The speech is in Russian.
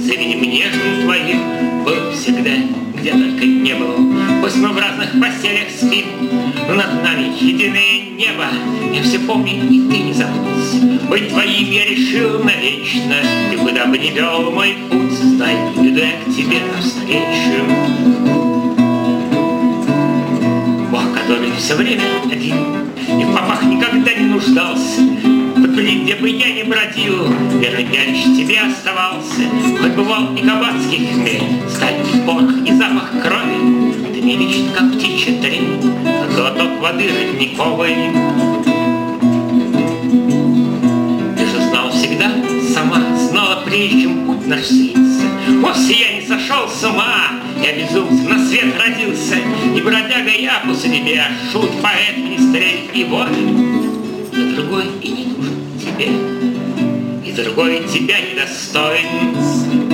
именем нежным твоим был всегда, где только не был. Пусть мы в разных постелях спим, но над нами единое небо. Я все помню, и ты не забудь. Быть твоим я решил навечно. Ты куда бы ни вел мой путь, знай, иду я к тебе навстречу. Бог, который все время один и в попах никогда не нуждался. В пыли, где бы я ни бродил, верный товарищ тебе оставался. Хоть бывал и кабацкий хмель, сталь, порох и запах крови, ты не лечит, как птичья трель, глоток воды родниковой. Ты же знал всегда, сама знала, прежде чем путь наш слиться. Вовсе я не сошел с ума, я безумцем на свет родился, и бродяга я после тебя, шут, поэт, министрель и воин. Но другой и не нужен тебе, и другой тебя недостоин.